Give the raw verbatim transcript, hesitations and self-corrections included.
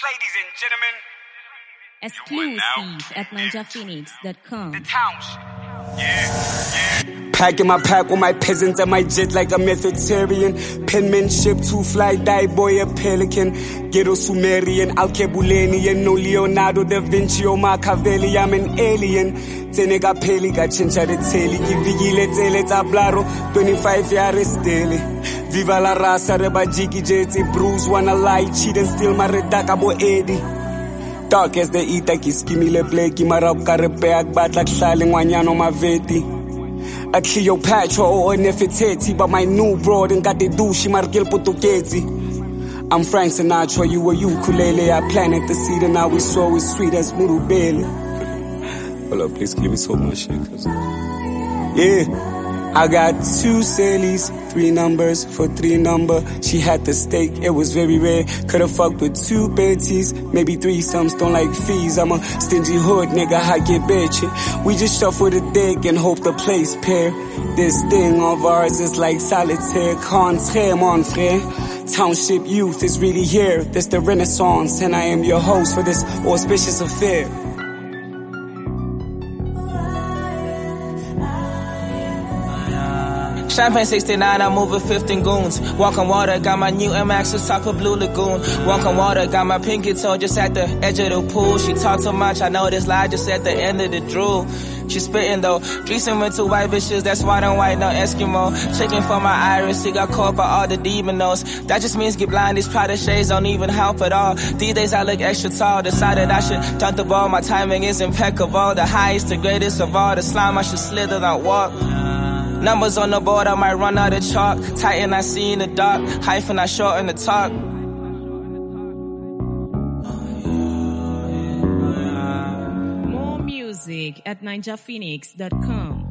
Ladies and gentlemen, exclusive at ninja phoenix dot com. the township. Yeah, yeah. Packing my pack with my peasants and my jet like a Mesopotamian. Penmanship, two fly, die boy, a pelican. Ghetto Sumerian, Alkebulenian, no Leonardo da Vinci or Machiavelli, I'm an alien. Tenega peli, got chincha de teli, Givigile tele tablaro, twenty-five years daily. Viva la raza, reba jiggy jetty, Bruce, wanna lie, cheat and steal my redaka bo Eddie. Dark as the ita, kiskimi le bleki, marab karepeak, bat like Shaling Wanyano Maveti. A Cleopatra or a Nefertiti, but my new broad and got the douche, Margil Portuguese. I'm Frank Sinatra, you were ukulele. I planted the seed and now we saw it sweet as Murubele. Hold up, please give me so much shit, cause yeah. I got two cellies, three numbers for three number. She had the steak, it was very rare. Could've fucked with two Betties, maybe three sums, don't like fees. I'm a stingy hood nigga, I get bitchy. We just shuffle the deck and hope the place pair. This thing of ours is like solitaire. Contraire, mon frère. Township youth is really here. This the Renaissance, and I am your host for this auspicious affair. Champagne sixty-nine, I'm moving fifteen goons. Walking water, got my new M X just top of Blue Lagoon. Walking water, got my pinky toe just at the edge of the pool. She talk too much, I know this lie just at the end of the drool. She spitting though, Dreesen went to white bitches, that's white on white, no Eskimo. Checking for my iris, he got caught by all the demon nose. That just means get blind, these Prada shades don't even help at all. These days I look extra tall, decided I should dunk the ball, my timing is impeccable. The highest, the greatest of all, the slime I should slither, not walk. Numbers on the board, I might run out of chalk. Tighten, I see in the dark. Hyphen, I shorten the talk. More music at ninja phoenix dot com.